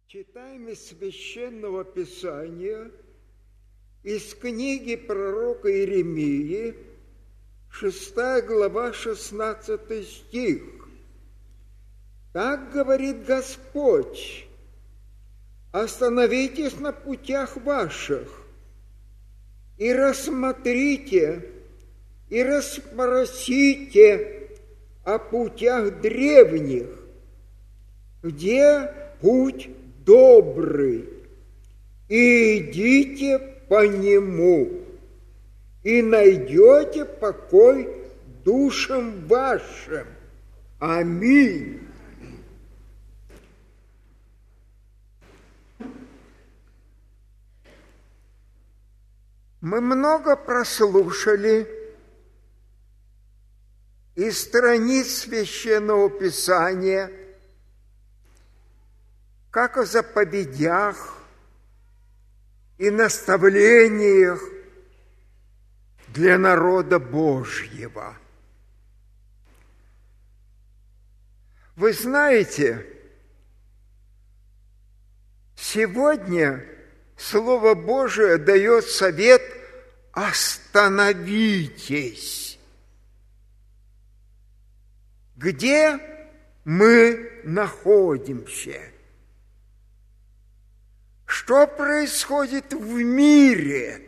Читаем из Священного Писания, из книги пророка Иеремии, 6 глава, 16 стих. Так говорит Господь: «Остановитесь на путях ваших, и рассмотрите, и расспросите о путях древних, где путь добрый, и идите по нему, и найдете покой душам вашим». Аминь. Мы много прослушали из страниц Священного Писания, как о заповедях и наставлениях для народа Божьего. Вы знаете, сегодня Слово Божие дает совет: остановитесь. Где мы находимся? Что происходит в мире?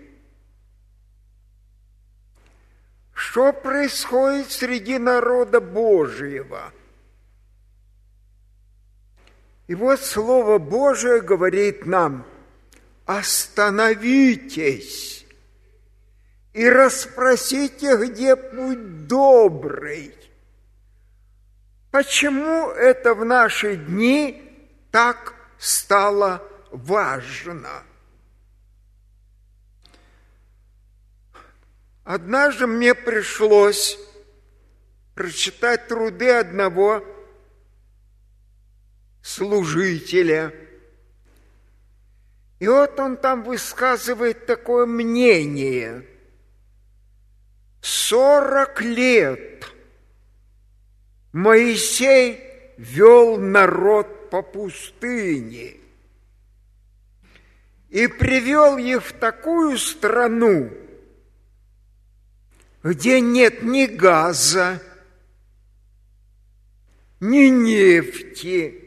Что происходит среди народа Божьего? И вот Слово Божие говорит нам: остановитесь и расспросите, где путь добрый. Почему это в наши дни так стало важно? Однажды мне пришлось прочитать труды одного служителя. И вот он там высказывает такое мнение: 40 лет Моисей вел народ по пустыне и привел их в такую страну, где нет ни газа, ни нефти.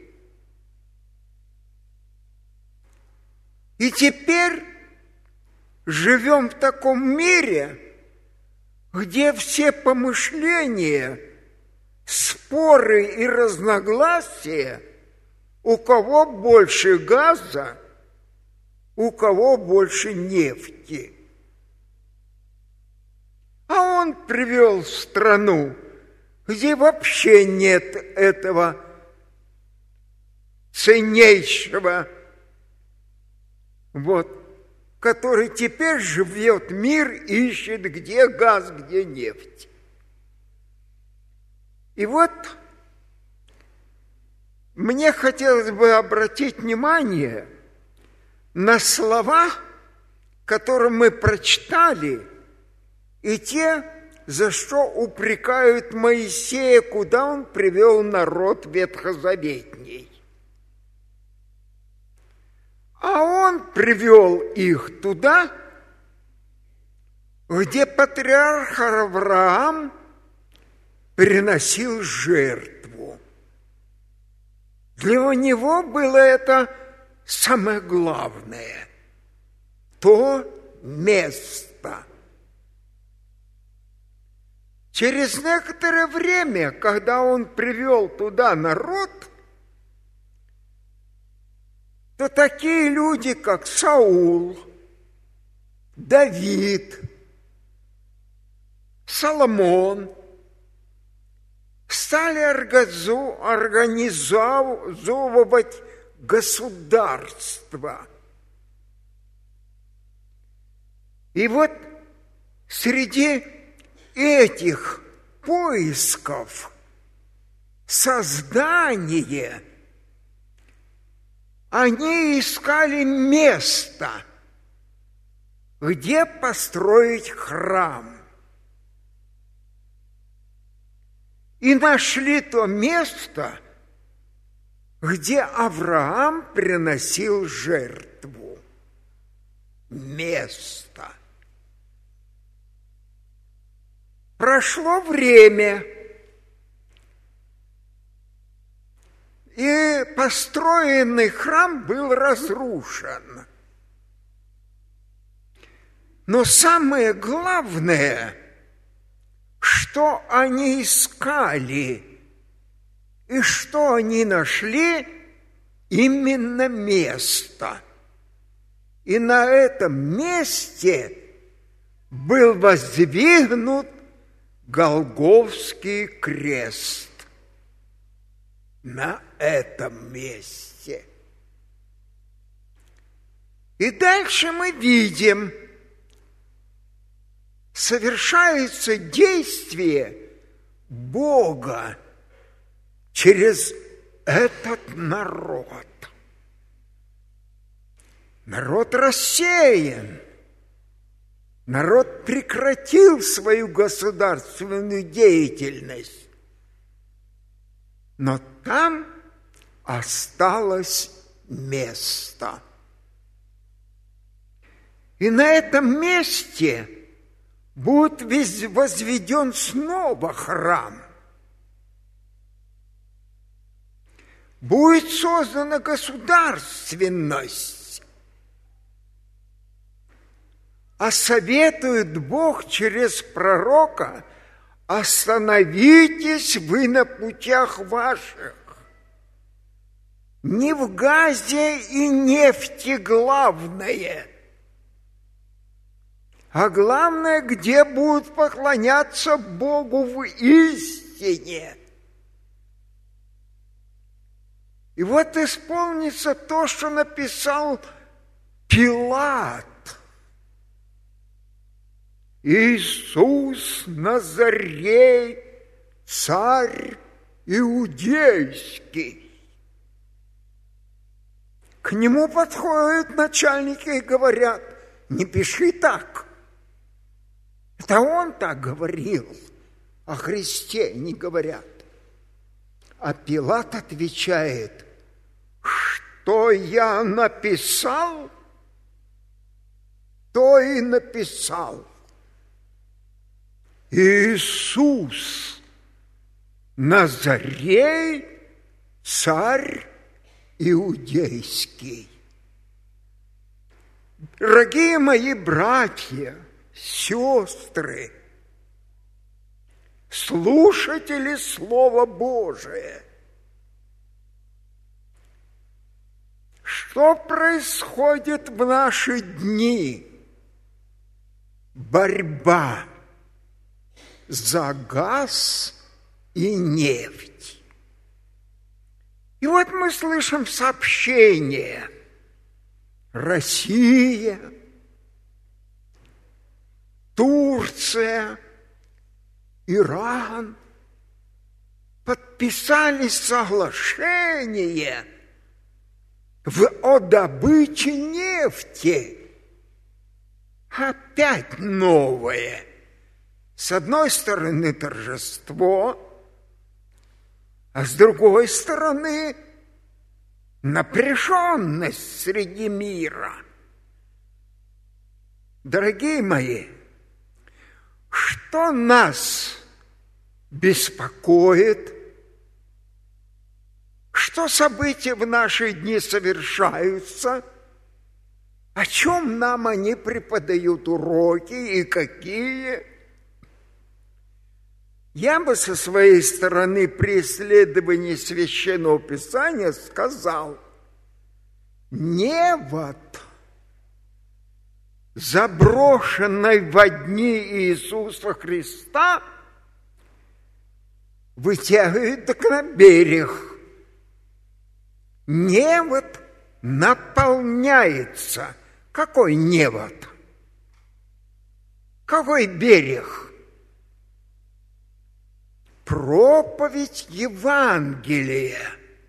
И теперь живем в таком мире, где все помышления, споры и разногласия, у кого больше газа, у кого больше нефти. А он привел страну, где вообще нет этого ценнейшего, который теперь живет мир, ищет, где газ, где нефть. И вот мне хотелось бы обратить внимание на слова, которые мы прочитали, и те, за что упрекают Моисея, куда он привел народ ветхозаветний. А он привел их туда, где патриарх Авраам приносил жертву. Для него было это самое главное, то место. Через некоторое время, когда он привел туда народ, то такие люди, как Саул, Давид, Соломон, стали организовывать государство. И вот среди этих поисков создания они искали место, где построить храм. И нашли то место, где Авраам приносил жертву. Место. Прошло время, и построенный храм был разрушен. Но самое главное, что они искали и что они нашли, именно место. И на этом месте был воздвигнут Голгофский крест. На этом месте. И дальше мы видим, совершается действие Бога через этот народ. Народ рассеян. Народ прекратил свою государственную деятельность. Но там осталось место. И на этом месте будет возведен снова храм. Будет создана государственность. А советует Бог через пророка: остановитесь вы на путях ваших. Не в газе и нефти главное, а главное, где будут поклоняться Богу в истине. И вот исполнится то, что написал Пилат. Иисус Назарей, царь иудейский. К нему подходят начальники и говорят: не пиши так. Это он так говорил, о Христе не говорят. А Пилат отвечает: что я написал, то и написал. Иисус Назарей, царь иудейский. Дорогие мои братья, сестры, слушатели Слова Божия, что происходит в наши дни? Борьба за газ и нефть. И вот мы слышим сообщение: Россия, Турция, Иран подписали соглашение о добыче нефти. Опять новое. С одной стороны торжество, а с другой стороны напряженность среди мира. Дорогие мои, что нас беспокоит? Что события в наши дни совершаются? О чем нам они преподают уроки и какие? Я бы со своей стороны при исследовании Священного Писания сказал: невод, заброшенный во дни Иисуса Христа, вытягивает так на берег. Невод наполняется. Какой невод? Какой берег? Проповедь Евангелия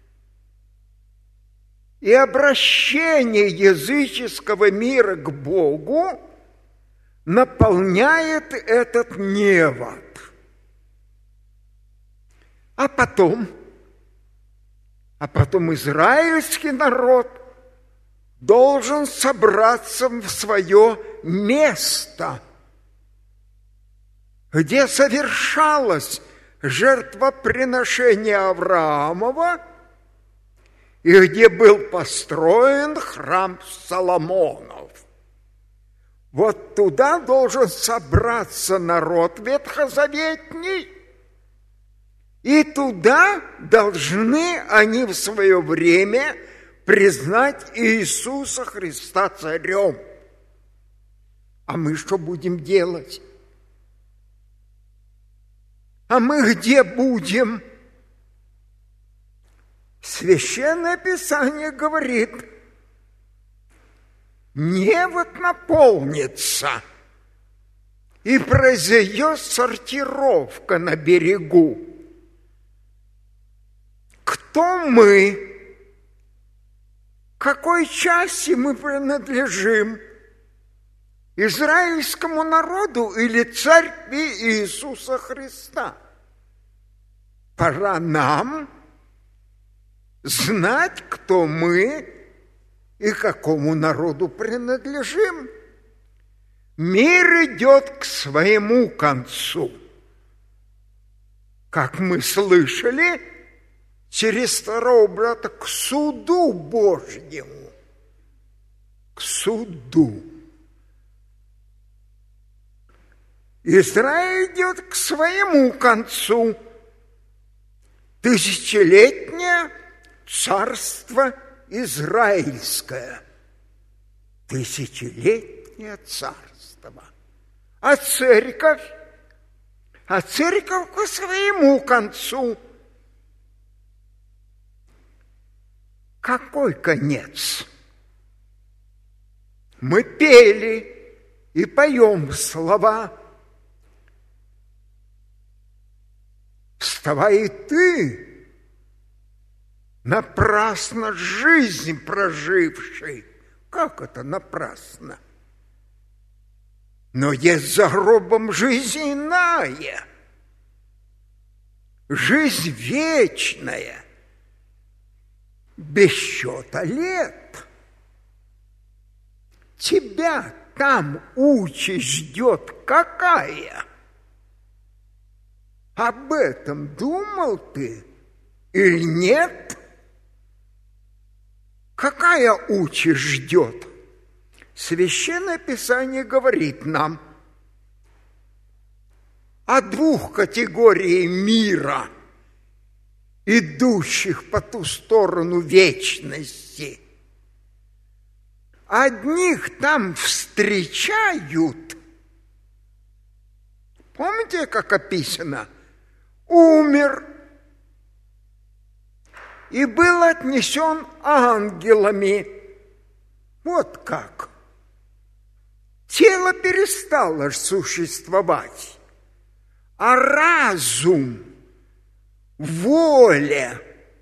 и обращение языческого мира к Богу наполняет этот невод. А потом А потом израильский народ должен собраться в свое место, где совершалось жертвоприношение Авраамова и где был построен храм Соломонов. Вот туда должен собраться народ ветхозаветний, и туда должны они в свое время признать Иисуса Христа царем. А мы что будем делать? А мы где будем? Священное Писание говорит, невод наполнится, и произойдет сортировка на берегу. Кто мы? К какой части мы принадлежим? Израильскому народу или церкви Иисуса Христа? Пора нам знать, кто мы и какому народу принадлежим. Мир идет к своему концу. Как мы слышали, через второго брата к суду Божьему. К суду. Израиль идет к своему концу. Тысячелетнее царство израильское. Тысячелетнее царство. А церковь? А церковь к своему концу. Какой конец? Мы пели и поем слова. Вставай и ты, напрасно жизнь проживший. Как это напрасно? Но есть за гробом жизнь иная, жизнь вечная, без счета лет. Тебя там участь ждет какая? Об этом думал ты или нет? Какая участь ждет? Священное Писание говорит нам о двух категориях мира, идущих по ту сторону вечности. Одних там встречают. Помните, как описано? Умер и был отнесен ангелами. Вот как. Тело перестало существовать, а разум, воля,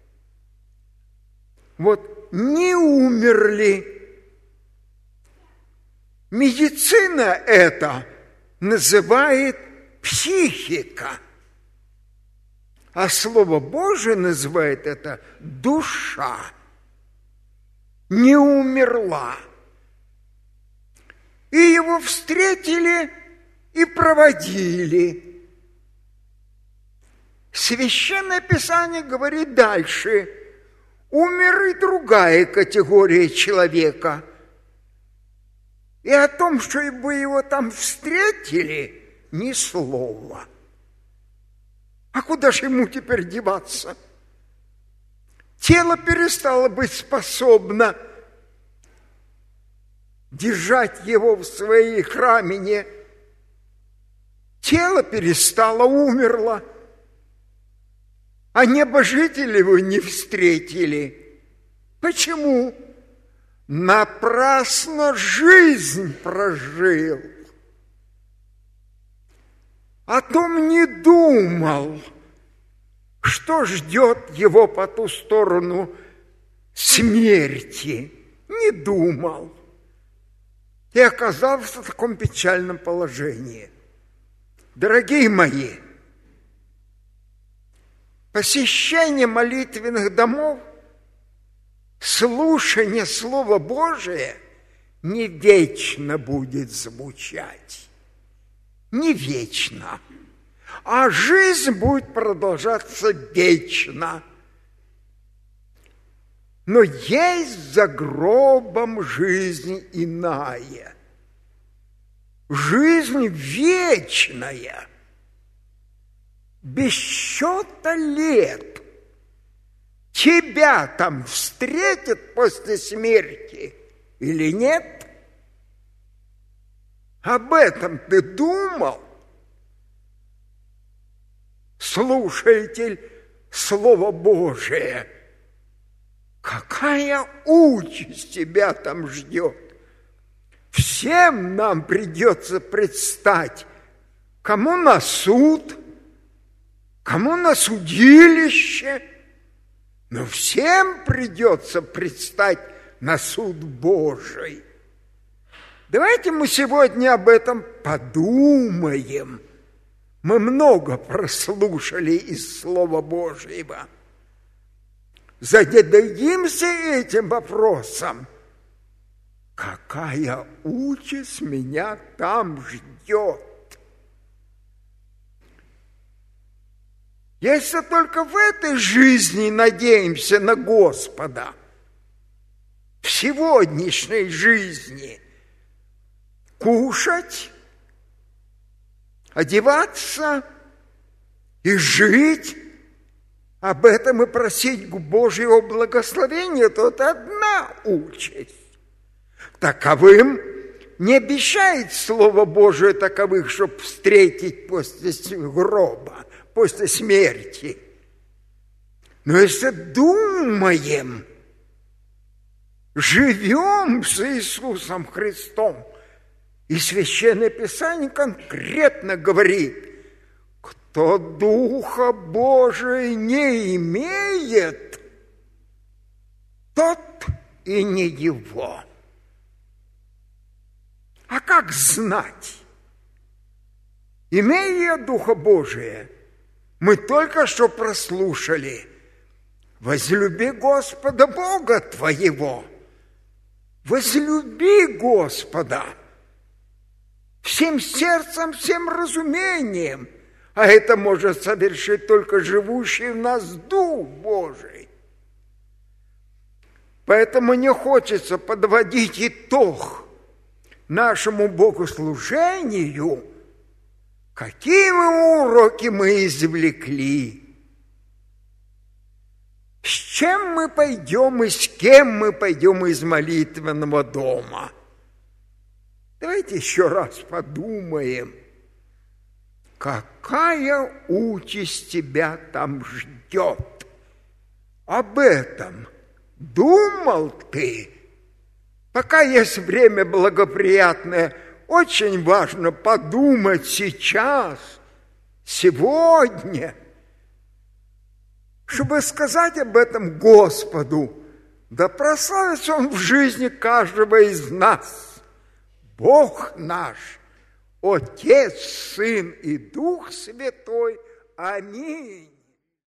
вот не умерли. Медицина это называет психика, а Слово Божие называет это душа. Не умерла. И его встретили и проводили. Священное Писание говорит дальше. Умер и другая категория человека. И о том, что бы его там встретили, ни слова. А куда же ему теперь деваться? Тело перестало быть способно держать его в своей храмине. Тело перестало, умерло. А небожители его не встретили. Почему? Напрасно жизнь прожил. О том не думал, что ждет его по ту сторону смерти. Не думал. И оказался в таком печальном положении. Дорогие мои, посещение молитвенных домов слушание Слова Божия не вечно будет звучать. Не вечно. А жизнь будет продолжаться вечно. Но есть за гробом жизнь иная. Жизнь вечная. Без счета лет. Тебя там встретят после смерти или нет? Об этом ты думал? Слушатель Слова Божия, какая участь тебя там ждет? Всем нам придется предстать, кому на суд, кому на судилище, но всем придется предстать на суд Божий. Давайте мы сегодня об этом подумаем. Мы много прослушали из Слова Божьего. Зададимся этим вопросом. Какая участь меня там ждет? Если только в этой жизни надеемся на Господа, в сегодняшней жизни кушать, одеваться и жить, об этом и просить Божьего благословения, то это одна участь. Таковым не обещает Слово Божие таковых, чтобы встретить после гроба, после смерти. Но если думаем, живем с Иисусом Христом, и Священное Писание конкретно говорит, кто Духа Божия не имеет, тот и не его. А как знать? Имея Духа Божия, мы только что прослушали: возлюби Господа Бога твоего. Возлюби Господа всем сердцем, всем разумением. А это может совершить только живущий в нас Дух Божий. Поэтому не хочется подводить итог нашему богослужению, какие уроки мы извлекли, с чем мы пойдем и с кем мы пойдем из молитвенного дома. Давайте еще раз подумаем, какая участь тебя там ждет. Об этом думал ты? Пока есть время благоприятное, очень важно подумать сейчас, сегодня, чтобы сказать об этом Господу, да прославится Он в жизни каждого из нас. Бог наш, Отец, Сын и Дух Святой. Аминь.